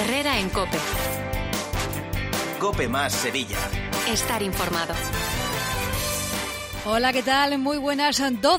Herrera en COPE. COPE más Sevilla. Estar informado. Hola, ¿qué tal? Muy buenas,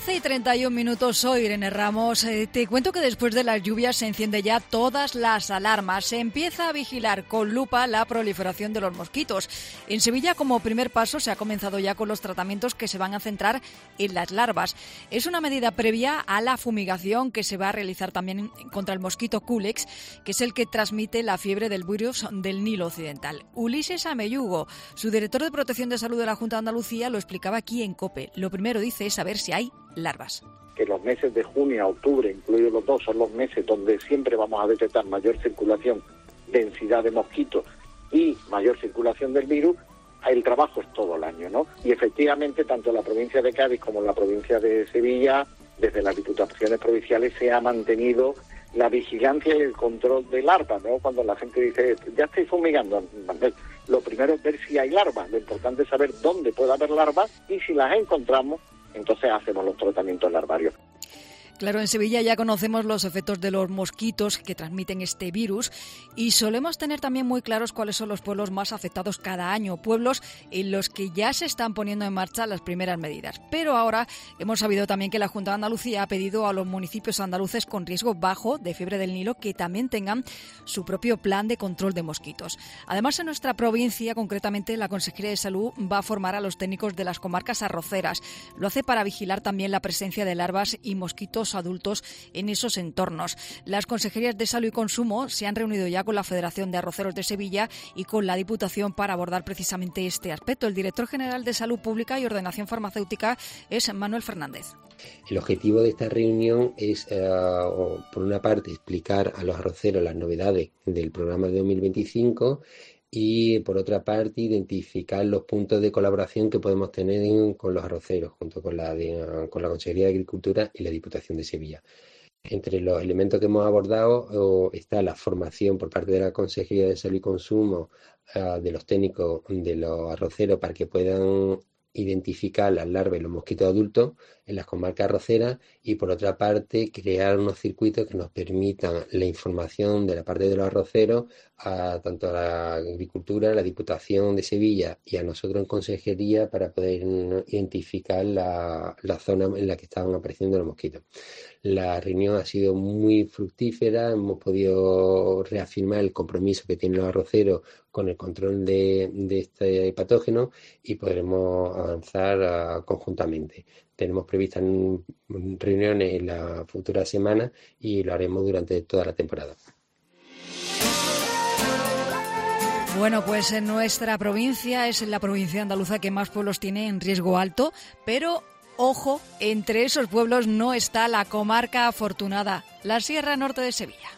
12:31. Soy Irene Ramos. Te cuento que después de las lluvias se encienden ya todas las alarmas. Se empieza a vigilar con lupa la proliferación de los mosquitos. En Sevilla, como primer paso, se ha comenzado ya con los tratamientos que se van a centrar en las larvas. Es una medida previa a la fumigación que se va a realizar también contra el mosquito Culex, que es el que transmite la fiebre del virus del Nilo Occidental. Ulises Amellugo, su director de Protección de Salud de la Junta de Andalucía, lo explicaba aquí en COPE. Lo primero, dice, es saber si hay larvas. Que los meses de junio a octubre, incluidos los dos, son los meses donde siempre vamos a detectar mayor circulación, densidad de mosquitos y mayor circulación del virus. El trabajo es todo el año, ¿no? Y efectivamente, tanto en la provincia de Cádiz como en la provincia de Sevilla, desde las diputaciones provinciales se ha mantenido la vigilancia y el control de larvas, ¿no? Cuando la gente dice, ya estoy fumigando, lo primero es ver si hay larvas. Lo importante es saber dónde puede haber larvas y si las encontramos, entonces hacemos los tratamientos larvarios. Claro, en Sevilla ya conocemos los efectos de los mosquitos que transmiten este virus y solemos tener también muy claros cuáles son los pueblos más afectados cada año, pueblos en los que ya se están poniendo en marcha las primeras medidas. Pero ahora hemos sabido también que la Junta de Andalucía ha pedido a los municipios andaluces con riesgo bajo de fiebre del Nilo que también tengan su propio plan de control de mosquitos. Además, en nuestra provincia, concretamente, la Consejería de Salud va a formar a los técnicos de las comarcas arroceras. Lo hace para vigilar también la presencia de larvas y mosquitos adultos en esos entornos. Las consejerías de Salud y Consumo se han reunido ya con la Federación de Arroceros de Sevilla y con la Diputación para abordar precisamente este aspecto. El director general de Salud Pública y Ordenación Farmacéutica es Manuel Fernández. El objetivo de esta reunión es, por una parte, explicar a los arroceros las novedades del programa de 2025 y, por otra parte, identificar los puntos de colaboración que podemos tener con los arroceros, junto con la Consejería de Agricultura y la Diputación de Sevilla. Entre los elementos que hemos abordado está la formación por parte de la Consejería de Salud y Consumo de los técnicos de los arroceros para que puedan identificar las larvas y los mosquitos adultos en las comarcas arroceras y, por otra parte, crear unos circuitos que nos permitan la información de la parte de los arroceros tanto a la Agricultura, a la Diputación de Sevilla y a nosotros en Consejería para poder identificar la zona en la que estaban apareciendo los mosquitos. La reunión ha sido muy fructífera, hemos podido reafirmar el compromiso que tienen los arroceros con el control de este patógeno y podremos avanzar conjuntamente. Tenemos previstas reuniones en la futura semana y lo haremos durante toda la temporada. Bueno, pues en nuestra provincia es la provincia andaluza que más pueblos tiene en riesgo alto, pero ojo, entre esos pueblos no está la comarca afortunada, la Sierra Norte de Sevilla.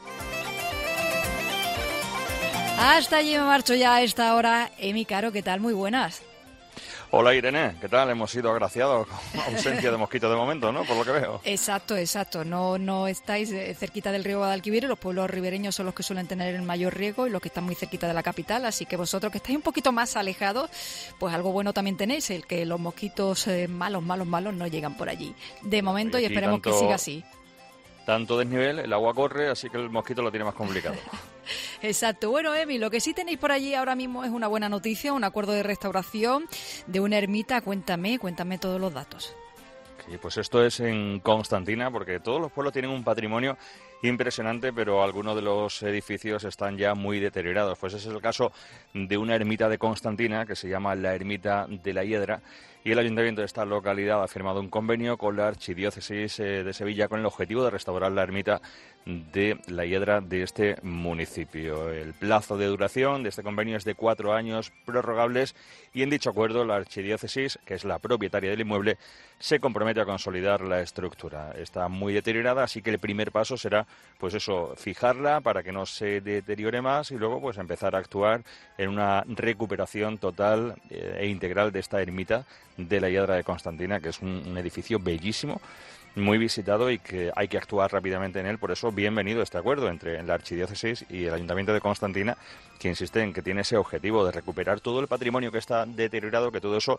Hasta allí me marcho ya a esta hora. Emi Caro, ¿qué tal? Muy buenas. Hola Irene, ¿qué tal? Hemos sido agraciados con ausencia de mosquitos de momento, ¿no? Por lo que veo. Exacto. No estáis cerquita del río Guadalquivir, los pueblos ribereños son los que suelen tener el mayor riesgo y los que están muy cerquita de la capital, así que vosotros que estáis un poquito más alejados, pues algo bueno también tenéis, el que los mosquitos malos no llegan por allí. De momento y esperemos que siga así. Tanto desnivel, el agua corre, así que el mosquito lo tiene más complicado. Exacto. Bueno, Emi, lo que sí tenéis por allí ahora mismo es una buena noticia, un acuerdo de restauración de una ermita. Cuéntame todos los datos. Sí, pues esto es en Constantina, porque todos los pueblos tienen un patrimonio impresionante, pero algunos de los edificios están ya muy deteriorados. Pues ese es el caso de una ermita de Constantina que se llama la Ermita de la Hiedra, y el ayuntamiento de esta localidad ha firmado un convenio con la Archidiócesis de Sevilla con el objetivo de restaurar la ermita de la Hiedra de este municipio. El plazo de duración de este convenio es de 4 años prorrogables y en dicho acuerdo la Archidiócesis, que es la propietaria del inmueble, se compromete a consolidar la estructura. Está muy deteriorada, así que el primer paso será fijarla para que no se deteriore más y luego pues empezar a actuar en una recuperación total e integral de esta ermita de la Hiedra de Constantina, que es un edificio bellísimo, muy visitado y que hay que actuar rápidamente en él. Por eso, bienvenido este acuerdo entre la Archidiócesis y el Ayuntamiento de Constantina, que insiste en que tiene ese objetivo de recuperar todo el patrimonio que está deteriorado, que todo eso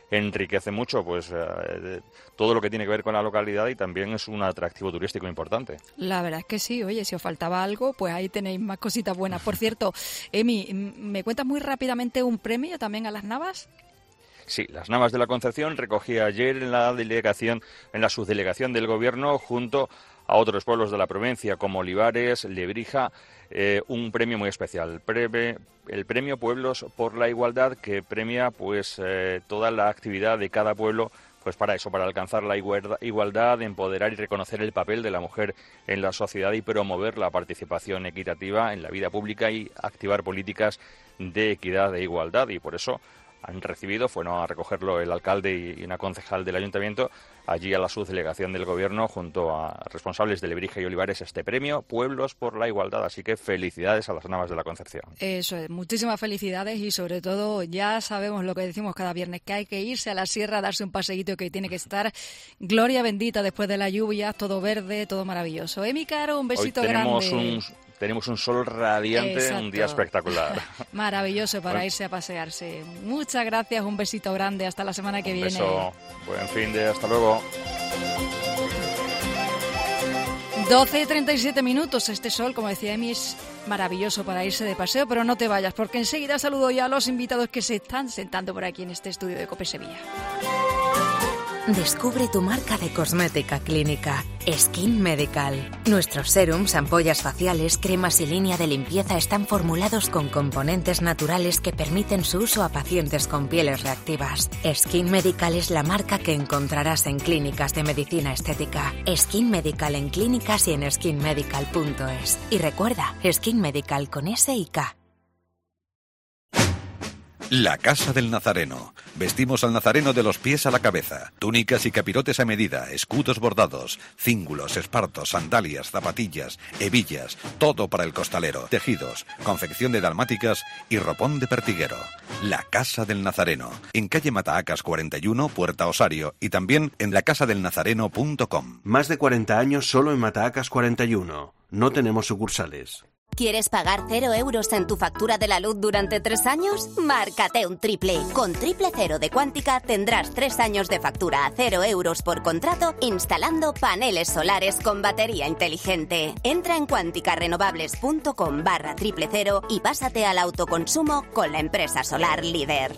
enriquece mucho pues todo lo que tiene que ver con la localidad y también es un atractivo turístico importante. La verdad es que sí, oye, si os faltaba algo, pues ahí tenéis más cositas buenas. Por cierto, Emi, ¿me cuentas muy rápidamente un premio también a las Navas? Sí, las Navas de la Concepción recogía ayer en la subdelegación del Gobierno, junto a otros pueblos de la provincia como Olivares, Lebrija, un premio muy especial, el premio Pueblos por la Igualdad, que premia pues toda la actividad de cada pueblo, pues para eso, para alcanzar la igualdad, empoderar y reconocer el papel de la mujer en la sociedad y promover la participación equitativa en la vida pública y activar políticas de equidad e igualdad. Y por eso han recibido, fueron a recogerlo el alcalde y una concejal del ayuntamiento, allí a la subdelegación del Gobierno, junto a responsables de Lebrija y Olivares, este premio Pueblos por la Igualdad. Así que felicidades a las Navas de la Concepción. Eso es, muchísimas felicidades y sobre todo ya sabemos lo que decimos cada viernes, que hay que irse a la sierra a darse un paseíto, que tiene que estar gloria bendita después de la lluvia, todo verde, todo maravilloso. Emi Caro, un besito grande. Tenemos un sol radiante, exacto, un día espectacular. Maravilloso para irse a pasearse. Muchas gracias, un besito grande, hasta la semana que viene. Un beso, buen fin de, hasta luego. 12:37 minutos, este sol, como decía Emi, es maravilloso para irse de paseo, pero no te vayas, porque enseguida saludo ya a los invitados que se están sentando por aquí en este estudio de COPE Sevilla. Descubre tu marca de cosmética clínica, Skin Medical. Nuestros serums, ampollas faciales, cremas y línea de limpieza están formulados con componentes naturales que permiten su uso a pacientes con pieles reactivas. Skin Medical es la marca que encontrarás en clínicas de medicina estética. Skin Medical en clínicas y en skinmedical.es. Y recuerda, Skin Medical con S y K. La Casa del Nazareno. Vestimos al nazareno de los pies a la cabeza. Túnicas y capirotes a medida, escudos bordados, cíngulos, espartos, sandalias, zapatillas, hebillas, todo para el costalero. Tejidos, confección de dalmáticas y ropón de pertiguero. La Casa del Nazareno. En calle Matahacas 41, Puerta Osario, y también en lacasadelnazareno.com. Más de 40 años solo en Matahacas 41. No tenemos sucursales. ¿Quieres pagar 0 euros en tu factura de la luz durante 3 años? Márcate un triple. Con Triple Cero de Quántica tendrás 3 años de factura a 0 euros por contrato instalando paneles solares con batería inteligente. Entra en quanticarenovables.com/Triple Cero y pásate al autoconsumo con la empresa solar líder.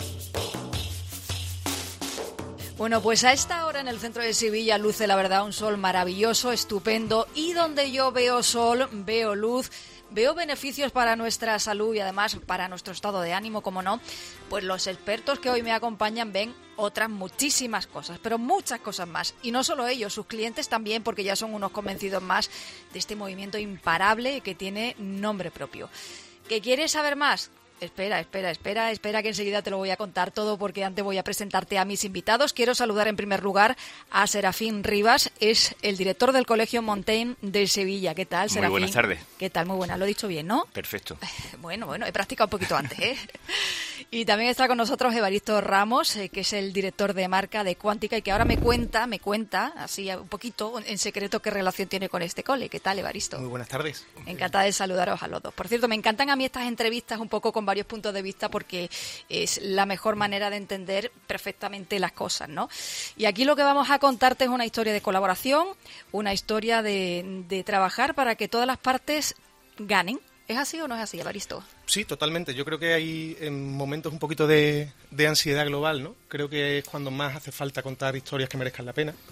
Bueno, pues a esta hora en el centro de Sevilla luce la verdad un sol maravilloso, estupendo, y donde yo veo sol, veo luz, veo beneficios para nuestra salud y además para nuestro estado de ánimo, como no, pues los expertos que hoy me acompañan ven otras muchísimas cosas, pero muchas cosas más. Y no solo ellos, sus clientes también, porque ya son unos convencidos más de este movimiento imparable que tiene nombre propio. ¿Que quieres saber más? Espera, que enseguida te lo voy a contar todo, porque antes voy a presentarte a mis invitados. Quiero saludar en primer lugar a Serafín Rivas, es el director del Colegio Montaigne de Sevilla. ¿Qué tal, Serafín? Muy buenas tardes. ¿Qué tal? Muy buena, lo he dicho bien, ¿no? Perfecto. Bueno, he practicado un poquito antes, ¿eh? Y también está con nosotros Evaristo Ramos, que es el director de marca de Quántica y que ahora me cuenta, así un poquito en secreto, qué relación tiene con este cole. ¿Qué tal, Evaristo? Muy buenas tardes. Encantada de saludaros a los dos. Por cierto, me encantan a mí estas entrevistas un poco con varios puntos de vista, porque es la mejor manera de entender perfectamente las cosas, ¿no? Y aquí lo que vamos a contarte es una historia de colaboración, una historia de trabajar para que todas las partes ganen. ¿Es así o no es así, Evaristo? Sí, totalmente. Yo creo que hay en momentos un poquito de ansiedad global, ¿no? Creo que es cuando más hace falta contar historias que merezcan la pena.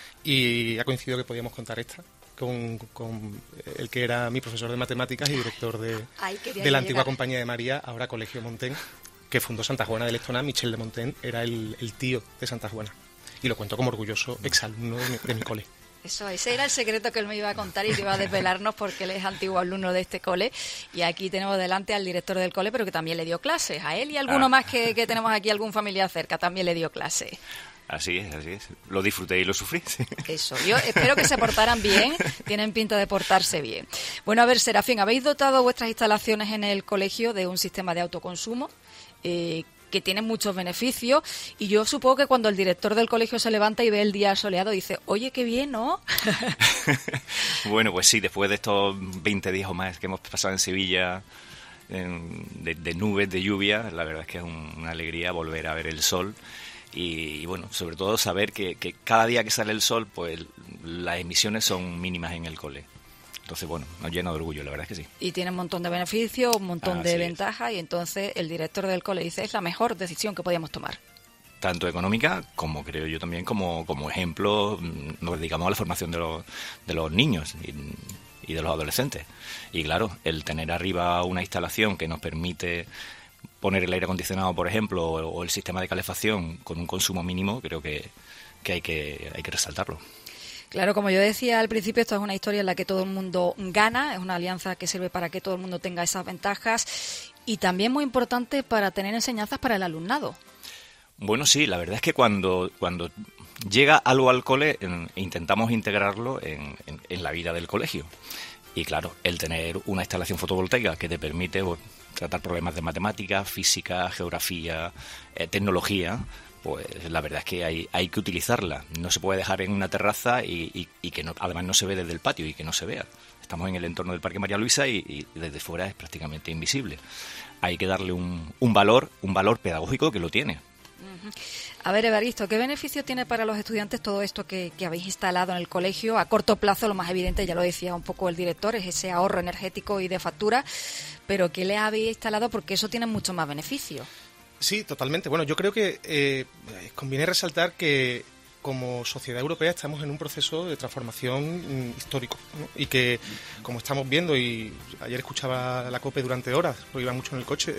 Y ha coincidido que podíamos contar esta con el que era mi profesor de matemáticas y director de la antigua Compañía de María, ahora Colegio Montaigne, que fundó Santa Juana de Lestona. Michel de Montaigne era el tío de Santa Juana. Y lo cuento como orgulloso exalumno de mi cole. Eso, ese era el secreto que él me iba a contar y que iba a desvelarnos, porque él es antiguo alumno de este cole. Y aquí tenemos delante al director del cole, pero que también le dio clases. A él y a alguno más que tenemos aquí, algún familiar cerca, también le dio clase. Así es. Lo disfruté y lo sufrí. Sí. Eso, yo espero que se portaran bien, tienen pinta de portarse bien. Bueno, a ver, Serafín, habéis dotado vuestras instalaciones en el colegio de un sistema de autoconsumo que tiene muchos beneficios, y yo supongo que cuando el director del colegio se levanta y ve el día soleado dice, oye, qué bien, ¿no? Bueno, pues sí, después de estos 20 días o más que hemos pasado en Sevilla, de nubes, de lluvia, la verdad es que es una alegría volver a ver el sol. y bueno, sobre todo saber que cada día que sale el sol, pues las emisiones son mínimas en el cole. Entonces, bueno, nos llena de orgullo, la verdad es que sí. Y tiene un montón de beneficios, un montón de ventajas, y entonces el director del cole dice, es la mejor decisión que podíamos tomar. Tanto económica como creo yo también como ejemplo, nos dedicamos a la formación de los niños y de los adolescentes. Y claro, el tener arriba una instalación que nos permite poner el aire acondicionado, por ejemplo, o el sistema de calefacción con un consumo mínimo, creo que hay que resaltarlo. Claro, como yo decía al principio, esto es una historia en la que todo el mundo gana, es una alianza que sirve para que todo el mundo tenga esas ventajas y también muy importante para tener enseñanzas para el alumnado. Bueno, sí, la verdad es que cuando llega algo al cole, intentamos integrarlo en la vida del colegio. Y claro, el tener una instalación fotovoltaica que te permite tratar problemas de matemáticas, física, geografía, tecnología, pues la verdad es que hay que utilizarla. No se puede dejar en una terraza y que además no se ve desde el patio y que no se vea. Estamos en el entorno del Parque María Luisa y desde fuera es prácticamente invisible. Hay que darle un valor pedagógico que lo tiene. A ver, Evaristo, ¿qué beneficio tiene para los estudiantes todo esto que habéis instalado en el colegio? A corto plazo, lo más evidente, ya lo decía un poco el director, es ese ahorro energético y de factura, pero ¿qué le habéis instalado? Porque eso tiene mucho más beneficio. Sí, totalmente. Bueno, yo creo que conviene resaltar que como sociedad europea estamos en un proceso de transformación histórico, ¿no? Y que, como estamos viendo, y ayer escuchaba la COPE durante horas, porque iba mucho en el coche,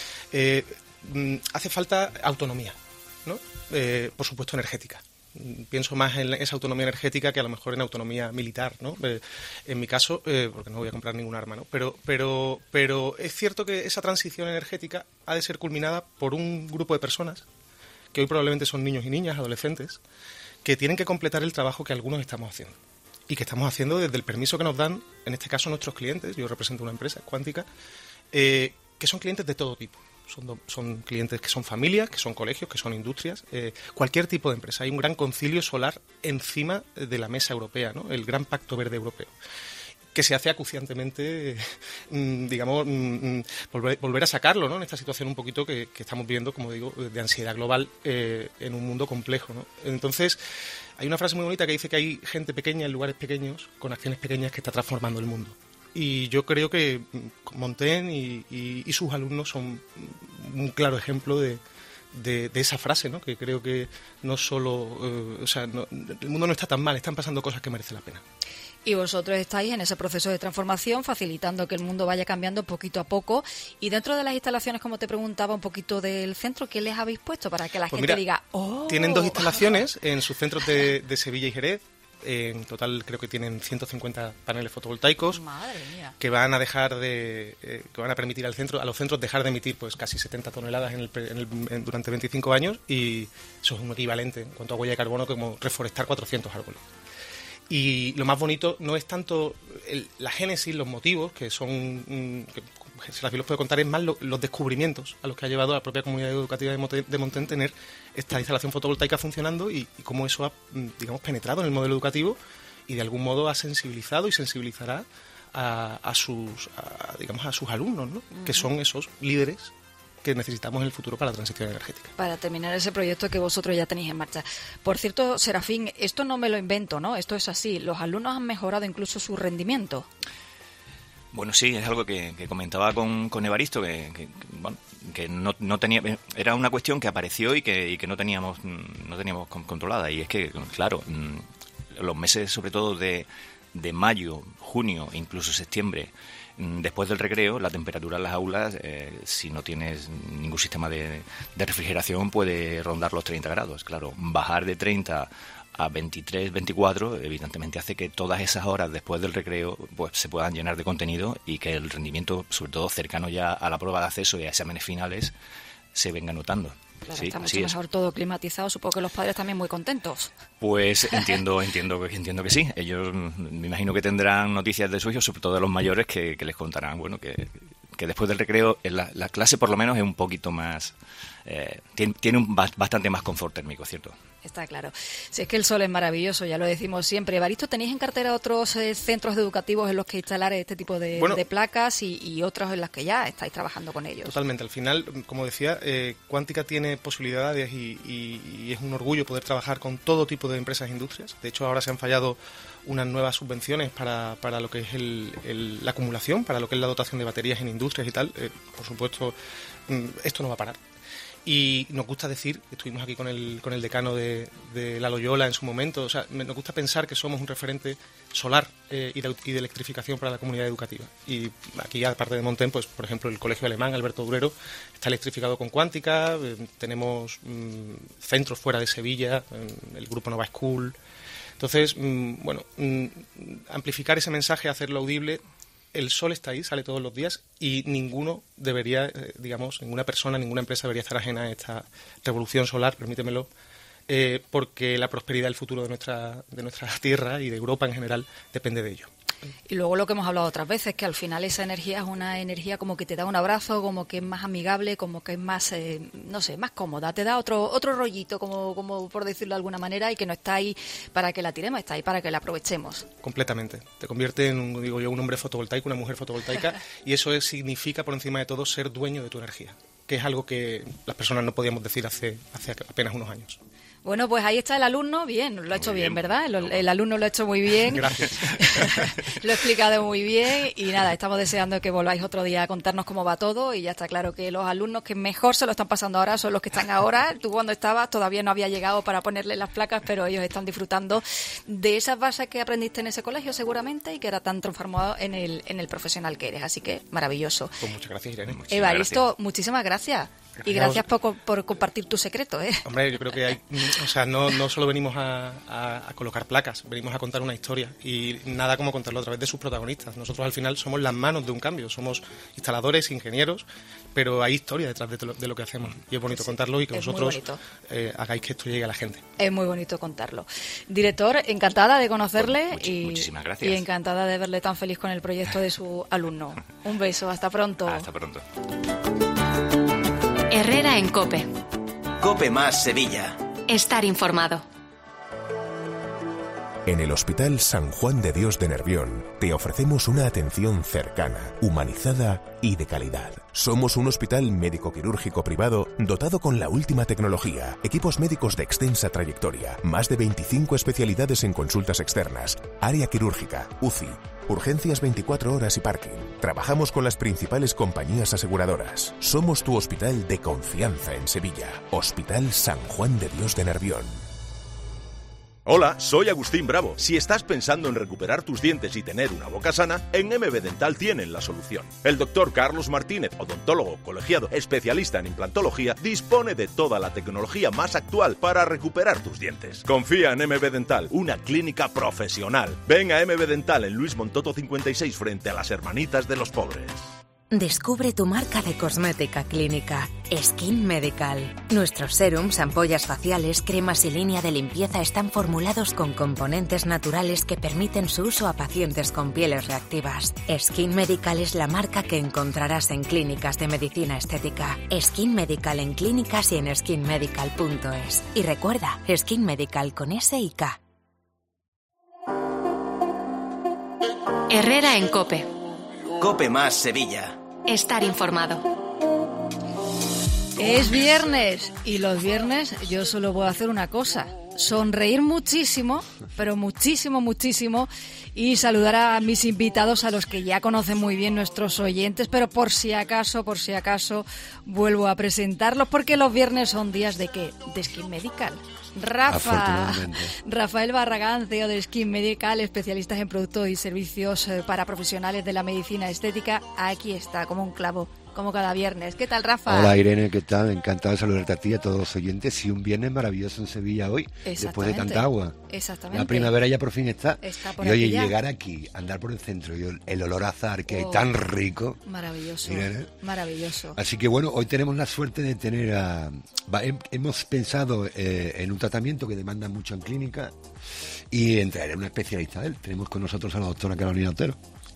hace falta autonomía, ¿no? Por supuesto energética. Pienso más en esa autonomía energética que a lo mejor en autonomía militar, ¿no? En mi caso, porque no voy a comprar ningún arma, ¿no? Pero es cierto que esa transición energética ha de ser culminada por un grupo de personas, que hoy probablemente son niños y niñas, adolescentes, que tienen que completar el trabajo que algunos estamos haciendo. Y que estamos haciendo desde el permiso que nos dan, en este caso nuestros clientes, yo represento una empresa, Cuántica, que son clientes de todo tipo. Son clientes que son familias, que son colegios, que son industrias, cualquier tipo de empresa. Hay un gran concilio solar encima de la mesa europea, ¿no? El gran Pacto Verde Europeo, que se hace acuciantemente, digamos, volver a sacarlo, ¿no? En esta situación un poquito que estamos viendo, como digo, de ansiedad global en un mundo complejo, ¿no? Entonces, hay una frase muy bonita que dice que hay gente pequeña en lugares pequeños, con acciones pequeñas, que está transformando el mundo. Y yo creo que Montaigne y sus alumnos son un claro ejemplo de esa frase, ¿no? Que creo que no solo... el mundo no está tan mal, están pasando cosas que merecen la pena. Y vosotros estáis en ese proceso de transformación, facilitando que el mundo vaya cambiando poquito a poco. Y dentro de las instalaciones, como te preguntaba un poquito del centro, ¿qué les habéis puesto para que la gente diga, ¡oh! Tienen 2 instalaciones en sus centros de Sevilla y Jerez. En total creo que tienen 150 paneles fotovoltaicos. Madre mía. Que van a que van a permitir a los centros dejar de emitir pues casi 70 toneladas durante 25 años, y eso es un equivalente en cuanto a huella de carbono como reforestar 400 árboles. Y lo más bonito no es tanto la génesis, los motivos, que son, que Serafín los puede contar, es más los descubrimientos a los que ha llevado a la propia comunidad educativa de Montaigne tener esta instalación fotovoltaica funcionando y cómo eso ha, digamos, penetrado en el modelo educativo y de algún modo ha sensibilizado y sensibilizará a sus alumnos, ¿no? Uh-huh. Que son esos líderes que necesitamos en el futuro para la transición energética. Para terminar ese proyecto que vosotros ya tenéis en marcha. Por cierto, Serafín, esto no me lo invento, ¿no? Esto es así. Los alumnos han mejorado incluso su rendimiento. Bueno, sí, es algo que comentaba con Evaristo, que no tenía, era una cuestión que apareció y que no teníamos controlada. Y es que, claro, los meses sobre todo de mayo, junio e incluso septiembre, después del recreo, la temperatura en las aulas, si no tienes ningún sistema de refrigeración, puede rondar los 30 grados. Claro, bajar de 30 a 23, 24, evidentemente hace que todas esas horas después del recreo pues se puedan llenar de contenido y que el rendimiento, sobre todo cercano ya a la prueba de acceso y a exámenes finales, se venga notando. Claro, sí, está mucho mejor todo climatizado. Supongo que los padres también muy contentos. Pues entiendo que sí. Ellos me imagino que tendrán noticias de su hijo, sobre todo de los mayores, que les contarán, bueno, que después del recreo la clase por lo menos es un poquito más tiene bastante más confort térmico, ¿cierto? Está claro. Si es que el sol es maravilloso, ya lo decimos siempre. Evaristo, ¿tenéis en cartera otros centros educativos en los que instalar este tipo de placas y otros en los que ya estáis trabajando con ellos? Totalmente. Al final, como decía, Quántica tiene posibilidades y es un orgullo poder trabajar con todo tipo de empresas e industrias. De hecho, ahora se han fallado unas nuevas subvenciones para lo que es la acumulación, para lo que es la dotación de baterías en industrias y tal. Por supuesto, esto no va a parar. Y nos gusta decir, estuvimos aquí con el decano de la Loyola en su momento, o sea, nos gusta pensar que somos un referente solar y de electrificación para la comunidad educativa. Y aquí, aparte de Montén, pues por ejemplo el Colegio Alemán Alberto Durero está electrificado con Quántica, tenemos centros fuera de Sevilla, el grupo Nova School. Entonces, amplificar ese mensaje, hacerlo audible. El sol está ahí, sale todos los días y ninguno debería, ninguna persona, ninguna empresa debería estar ajena a esta revolución solar, permítemelo, porque la prosperidad del futuro de nuestra tierra y de Europa en general depende de ello. Y luego lo que hemos hablado otras veces, que al final esa energía es una energía como que te da un abrazo, como que es más amigable, como que es más, más cómoda, te da otro rollito, como por decirlo de alguna manera, y que no está ahí para que la tiremos, está ahí para que la aprovechemos. Completamente. Te convierte en, un hombre fotovoltaico, una mujer fotovoltaica, y eso significa, por encima de todo, ser dueño de tu energía, que es algo que las personas no podíamos decir hace apenas unos años. Bueno, pues ahí está el alumno, bien, lo ha hecho bien, ¿verdad? El alumno lo ha hecho muy bien. Gracias. Lo ha explicado muy bien y nada, estamos deseando que volváis otro día a contarnos cómo va todo y ya está claro que los alumnos que mejor se lo están pasando ahora son los que están ahora. Tú cuando estabas todavía no había llegado para ponerle las placas, pero ellos están disfrutando de esas bases que aprendiste en ese colegio seguramente y que era tan transformado en el profesional que eres, así que maravilloso. Pues muchas gracias, Irene. Evaristo, muchísimas gracias. Y gracias por compartir tu secreto, ¿eh? Hombre, yo creo que no solo venimos a colocar placas, venimos a contar una historia y nada como contarlo a través de sus protagonistas. Nosotros al final somos las manos de un cambio, somos instaladores, ingenieros, pero hay historia detrás de lo que hacemos y es bonito contarlo y que vosotros hagáis que esto llegue a la gente. Es muy bonito contarlo. Director, encantada de conocerle muchísimas gracias. Y encantada de verle tan feliz con el proyecto de su alumno. Un beso, hasta pronto. Hasta pronto. Herrera en COPE. COPE más Sevilla. Estar informado. En el Hospital San Juan de Dios de Nervión te ofrecemos una atención cercana, humanizada y de calidad. Somos un hospital médico-quirúrgico privado dotado con la última tecnología, equipos médicos de extensa trayectoria, más de 25 especialidades en consultas externas, área quirúrgica, UCI, urgencias 24 horas y parking. Trabajamos con las principales compañías aseguradoras. Somos tu hospital de confianza en Sevilla. Hospital San Juan de Dios de Nervión. Hola, soy Agustín Bravo. Si estás pensando en recuperar tus dientes y tener una boca sana, en MB Dental tienen la solución. El doctor Carlos Martínez, odontólogo colegiado especialista en implantología, dispone de toda la tecnología más actual para recuperar tus dientes. Confía en MB Dental, una clínica profesional. Ven a MB Dental en Luis Montoto 56 frente a las Hermanitas de los Pobres. Descubre tu marca de cosmética clínica, Skin Medical. Nuestros serums, ampollas faciales, cremas y línea de limpieza están formulados con componentes naturales que permiten su uso a pacientes con pieles reactivas. Skin Medical es la marca que encontrarás en clínicas de medicina estética. Skin Medical en clínicas y en skinmedical.es. Y recuerda, Skin Medical con S y K. Herrera en COPE. COPE más Sevilla. Estar informado. Es viernes y los viernes yo solo puedo hacer una cosa, sonreír muchísimo, pero muchísimo, muchísimo, y saludar a mis invitados, a los que ya conocen muy bien nuestros oyentes, pero por si acaso, vuelvo a presentarlos, porque los viernes son días ¿de qué? De Skin Medical. Rafael Barragán, CEO de Skin Medical, especialistas en productos y servicios para profesionales de la medicina estética. Aquí está, como un clavo, como cada viernes. ¿Qué tal, Rafa? Hola, Irene, ¿qué tal? Encantado de saludarte a ti y a todos los oyentes. Y un viernes maravilloso en Sevilla hoy, después de tanta agua. Exactamente. La primavera ya por fin está. Por y oye, ya. Llegar aquí, andar por el centro y el olor a azahar que hay tan rico. Maravilloso, Irene. Maravilloso. Así que bueno, hoy tenemos la suerte de tener hemos pensado en un tratamiento que demanda mucho en clínica y en traer a una especialista de él. Tenemos con nosotros a la doctora Carolina Otero.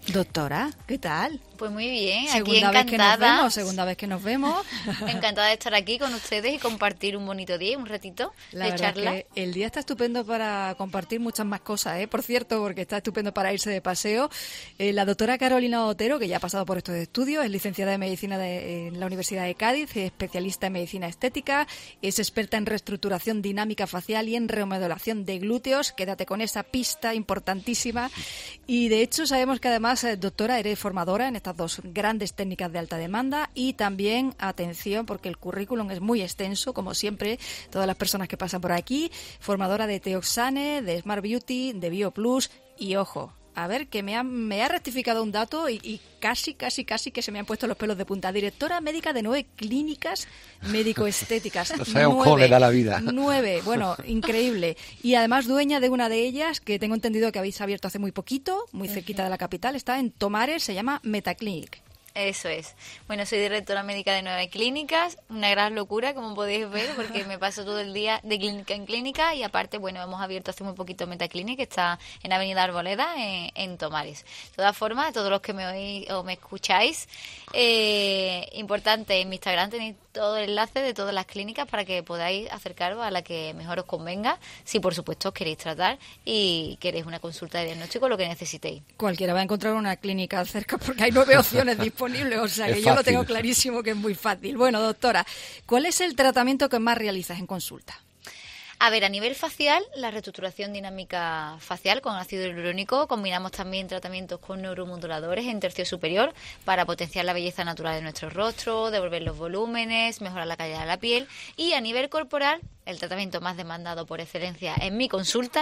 Doctora, ¿qué tal? Pues muy bien, segunda aquí encantada. Segunda vez que nos vemos. Encantada de estar aquí con ustedes y compartir un bonito día, un ratito La de charla. Que el día está estupendo para compartir muchas más cosas, por cierto, porque está estupendo para irse de paseo. La doctora Carolina Otero, que ya ha pasado por estos estudios, es licenciada en Medicina en la Universidad de Cádiz, es especialista en Medicina Estética, es experta en reestructuración dinámica facial y en remodelación de glúteos. Quédate con esa pista importantísima. Y de hecho sabemos que además, doctora, eres formadora en estas dos grandes técnicas de alta demanda y también, atención, porque el currículum es muy extenso, como siempre, todas las personas que pasan por aquí, formadora de Teoxane, de Smart Beauty, de BioPlus y, ojo, a ver, que me ha rectificado un dato y casi que se me han puesto los pelos de punta. Directora médica de 9 clínicas médico-estéticas. No sabemos cómo le da la vida. 9, bueno, increíble. Y además dueña de una de ellas, que tengo entendido que habéis abierto hace muy poquito, muy cerquita de la capital, está en Tomares, se llama Metaclinic. Eso es. Bueno, soy directora médica de 9 clínicas, una gran locura, como podéis ver, porque me paso todo el día de clínica en clínica y aparte, bueno, hemos abierto hace muy poquito Metaclinic, que está en Avenida Arboleda, en Tomares. De todas formas, todos los que me oís o me escucháis, importante, en mi Instagram tenéis todo el enlace de todas las clínicas para que podáis acercaros a la que mejor os convenga, si por supuesto os queréis tratar y queréis una consulta de diagnóstico, lo que necesitéis. Cualquiera va a encontrar una clínica cerca porque hay 9 opciones disponibles, o sea que yo lo tengo clarísimo que es muy fácil. Bueno, doctora, ¿cuál es el tratamiento que más realizas en consulta? A ver, a nivel facial, la reestructuración dinámica facial con ácido hialurónico. Combinamos también tratamientos con neuromoduladores en tercio superior para potenciar la belleza natural de nuestro rostro, devolver los volúmenes, mejorar la calidad de la piel. Y a nivel corporal, el tratamiento más demandado por excelencia en mi consulta,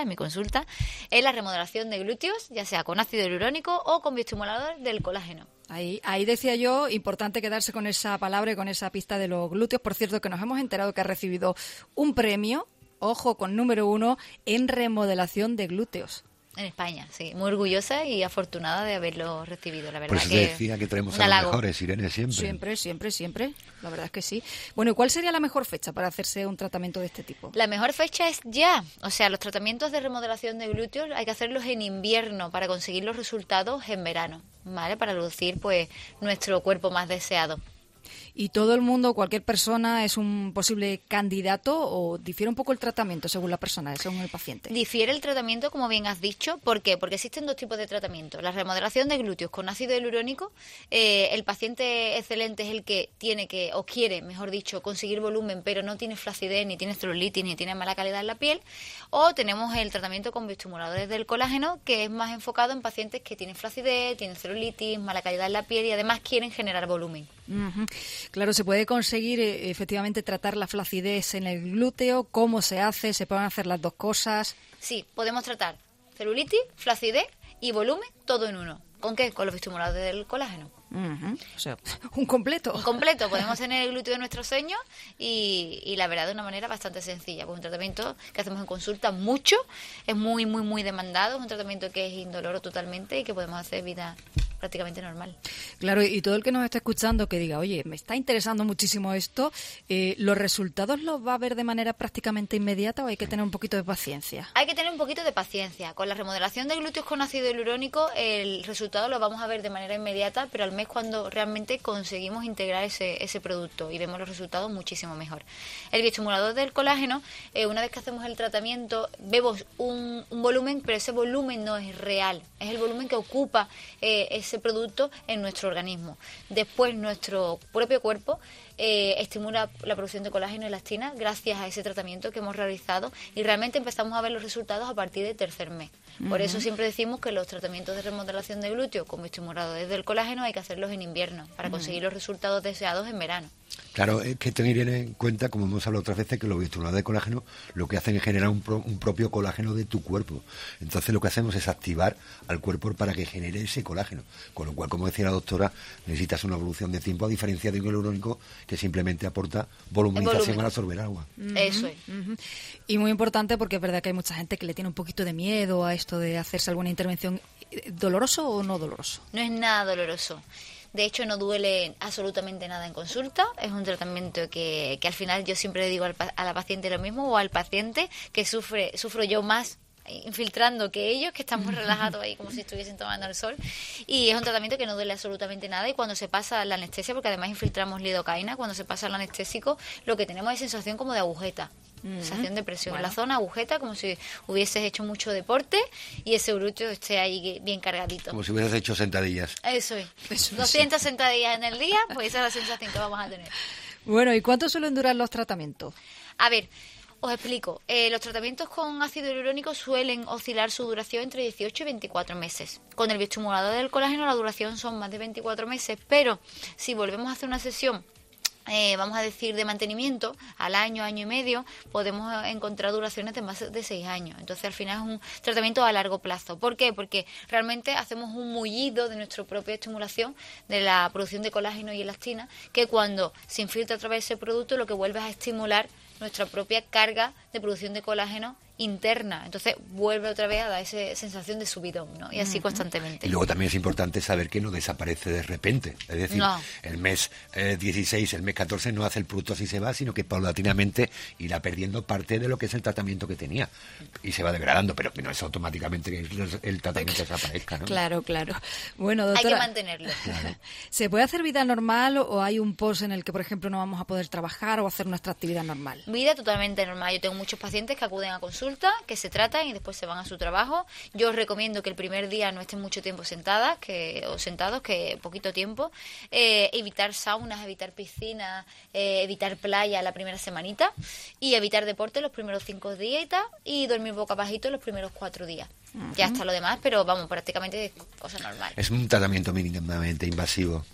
es la remodelación de glúteos, ya sea con ácido hialurónico o con bioestimulador del colágeno. Ahí decía yo, importante quedarse con esa palabra y con esa pista de los glúteos. Por cierto, que nos hemos enterado que ha recibido un premio, ojo, con número 1 en remodelación de glúteos. En España, sí. Muy orgullosa y afortunada de haberlo recibido, la verdad. Por eso te decía que traemos a los mejores, Irene, siempre. Siempre. La verdad es que sí. Bueno, ¿y cuál sería la mejor fecha para hacerse un tratamiento de este tipo? La mejor fecha es ya. O sea, los tratamientos de remodelación de glúteos hay que hacerlos en invierno para conseguir los resultados en verano, ¿vale? Para lucir, pues, nuestro cuerpo más deseado. ¿Y todo el mundo, cualquier persona, es un posible candidato o difiere un poco el tratamiento según la persona, según el paciente? Difiere el tratamiento, como bien has dicho. ¿Por qué? Porque existen 2 tipos de tratamiento. La remodelación de glúteos con ácido hialurónico, el paciente excelente es el que tiene que, o quiere, mejor dicho, conseguir volumen, pero no tiene flacidez, ni tiene celulitis, ni tiene mala calidad en la piel. O tenemos el tratamiento con bioestimuladores del colágeno, que es más enfocado en pacientes que tienen flacidez, tienen celulitis, mala calidad en la piel y además quieren generar volumen. Uh-huh. Claro, se puede conseguir efectivamente tratar la flacidez en el glúteo. ¿Cómo se hace? ¿Se pueden hacer las dos cosas? Sí, podemos tratar celulitis, flacidez y volumen todo en uno. ¿Con qué? Con los bioestimuladores del colágeno. Uh-huh. O sea, un completo. Un completo. Podemos tener el glúteo de nuestros sueños y la verdad de una manera bastante sencilla. Pues un tratamiento que hacemos en consulta mucho, es muy, muy, muy demandado. Es un tratamiento que es indoloro totalmente y que podemos hacer vida prácticamente normal. Claro, y todo el que nos está escuchando que diga, oye, me está interesando muchísimo esto, ¿los resultados los va a ver de manera prácticamente inmediata o hay que tener un poquito de paciencia? Hay que tener un poquito de paciencia. Con la remodelación de glúteos con ácido hialurónico, el resultado lo vamos a ver de manera inmediata, pero al mes cuando realmente conseguimos integrar ese producto y vemos los resultados muchísimo mejor. El bioestimulador del colágeno, una vez que hacemos el tratamiento, vemos un volumen, pero ese volumen no es real, es el volumen que ocupa ese producto en nuestro organismo. Después nuestro propio cuerpo estimula la producción de colágeno y elastina gracias a ese tratamiento que hemos realizado y realmente empezamos a ver los resultados a partir del tercer mes. Por eso siempre decimos que los tratamientos de remodelación de glúteo como estimuladores del colágeno hay que hacerlos en invierno para conseguir los resultados deseados en verano. Claro, es que tener en cuenta, como hemos hablado otras veces, que los bioestimuladores de colágeno lo que hacen es generar un propio colágeno de tu cuerpo. Entonces lo que hacemos es activar al cuerpo para que genere ese colágeno. Con lo cual, como decía la doctora, necesitas una evolución de tiempo a diferencia de un hialurónico que simplemente aporta voluminización al absorber agua. Eso es. Y muy importante porque es verdad que hay mucha gente que le tiene un poquito de miedo a esto de hacerse alguna intervención. ¿Doloroso o no doloroso? No es nada doloroso. De hecho, no duele absolutamente nada en consulta. Es un tratamiento que al final yo siempre le digo a la paciente lo mismo, o al paciente que sufro yo más infiltrando que ellos, que están muy relajados ahí como si estuviesen tomando el sol, y es un tratamiento que no duele absolutamente nada, y cuando se pasa la anestesia, porque además infiltramos lidocaína, cuando se pasa el anestésico lo que tenemos es sensación como de agujeta, sensación de presión en la zona, agujeta, como si hubieses hecho mucho deporte y ese glúteo esté ahí bien cargadito. Como si hubieras hecho sentadillas. Eso es. 200 sentadillas en el día, pues esa es la sensación que vamos a tener. Bueno, ¿y cuánto suelen durar los tratamientos? A ver, os explico. Los tratamientos con ácido hialurónico suelen oscilar su duración entre 18 y 24 meses. Con el bioestimulador del colágeno la duración son más de 24 meses, pero si volvemos a hacer una sesión, vamos a decir, de mantenimiento, al año, año y medio, podemos encontrar duraciones de más de 6 años. Entonces, al final es un tratamiento a largo plazo. ¿Por qué? Porque realmente hacemos un mullido de nuestra propia estimulación de la producción de colágeno y elastina, que cuando se infiltra a través de ese producto, lo que vuelve es a estimular nuestra propia carga de producción de colágeno interna. Entonces vuelve otra vez a dar esa sensación de subidón, ¿no? Y así constantemente. Y luego también es importante saber que no desaparece de repente. Es decir, el mes 16, el mes 14 no hace el producto así se va, sino que paulatinamente irá perdiendo parte de lo que es el tratamiento que tenía. Y se va degradando, pero que no es automáticamente que el tratamiento desaparezca, ¿no? Claro. Bueno, doctora, hay que mantenerlo. Claro. ¿Se puede hacer vida normal o hay un post en el que, por ejemplo, no vamos a poder trabajar o hacer nuestra actividad normal? Vida totalmente normal. Yo tengo muchos pacientes que acuden a consulta, que se tratan y después se van a su trabajo. Yo os recomiendo que el primer día no estén mucho tiempo sentados, que poquito tiempo. Evitar saunas, evitar piscinas, evitar playa la primera semanita y evitar deporte los primeros 5 días y dormir boca abajito los primeros 4 días. Ya está lo demás, pero vamos, prácticamente es cosa normal. Es un tratamiento mínimamente invasivo.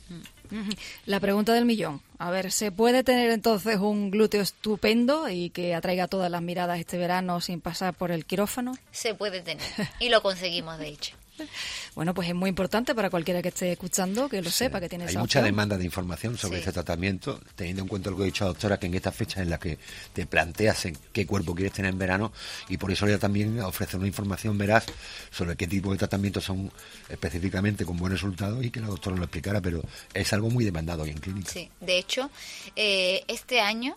La pregunta del millón. A ver, ¿se puede tener entonces un glúteo estupendo y que atraiga todas las miradas este verano sin pasar por el quirófano? Se puede tener. Y lo conseguimos, de hecho. Bueno, pues es muy importante para cualquiera que esté escuchando que lo sepa, que tiene esa Hay mucha opción. demanda de información sobre este tratamiento, teniendo en cuenta lo que ha dicho la doctora, que en estas fechas en las que te planteas en qué cuerpo quieres tener en verano, y por eso ya también ofrece una información veraz sobre qué tipo de tratamientos son específicamente con buen resultado y que la doctora lo explicara, pero es algo muy demandado hoy en clínica. Sí, de hecho, este año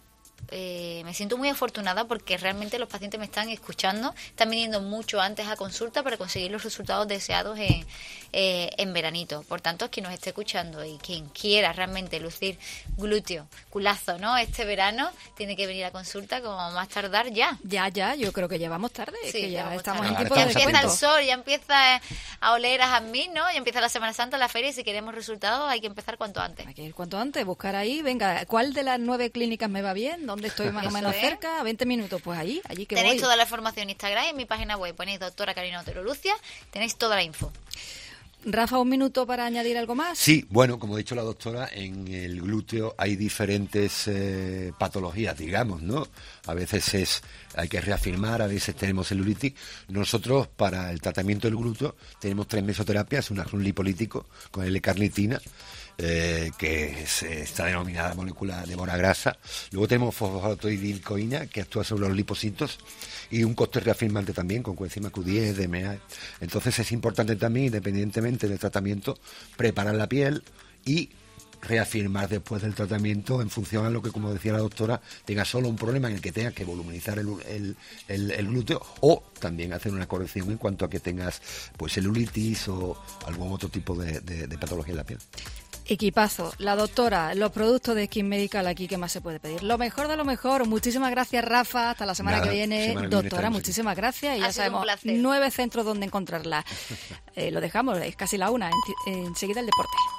me siento muy afortunada porque realmente los pacientes me están escuchando, están viniendo mucho antes a consulta para conseguir los resultados deseados en veranito. Por tanto, quien nos esté escuchando y quien quiera realmente lucir glúteo, culazo, ¿no? Este verano tiene que venir a consulta como más tardar ya. Ya, yo creo que ya vamos tarde, Sí, que ya vamos estamos tarde. en tiempo de Empieza descuento. el sol, ya empieza a oler a jazmín, ¿no? Ya empieza la Semana Santa, la feria, y si queremos resultados hay que empezar cuanto antes. Hay que ir cuanto antes, buscar ahí, venga, ¿cuál de las 9 clínicas me va bien? ¿Dónde estoy más o Eso menos es. cerca? 20 minutos, pues allí que Tenéis voy. toda la información en Instagram y en mi página web. Ponéis doctora Carolina Otero Lucia, tenéis toda la info. Rafa, un minuto para añadir algo más. Sí, bueno, como ha dicho la doctora, en el glúteo hay diferentes patologías, digamos, ¿no? A veces hay que reafirmar, a veces tenemos celulitis. Nosotros, para el tratamiento del glúteo, tenemos 3 mesoterapias, una es un lipolítico con L-carnitina, que está denominada molécula de grasa. Luego tenemos fosfatidilcoína, que actúa sobre los lipocitos, y un cóctel reafirmante también con coenzima Q10, DMA. Entonces es importante también, independientemente del tratamiento, preparar la piel y reafirmar después del tratamiento en función a lo que, como decía la doctora, tenga solo un problema en el que tengas que voluminizar el glúteo, o también hacer una corrección en cuanto a que tengas pues celulitis o algún otro tipo de patología en la piel. Equipazo, la doctora, los productos de Skin Medical aquí, ¿qué más se puede pedir? Lo mejor de lo mejor. Muchísimas gracias, Rafa. Hasta la semana que viene. Doctora, muchísimas gracias. Y ya sabemos, 9 centros donde encontrarla. Lo dejamos, es casi la 1. Enseguida el deporte.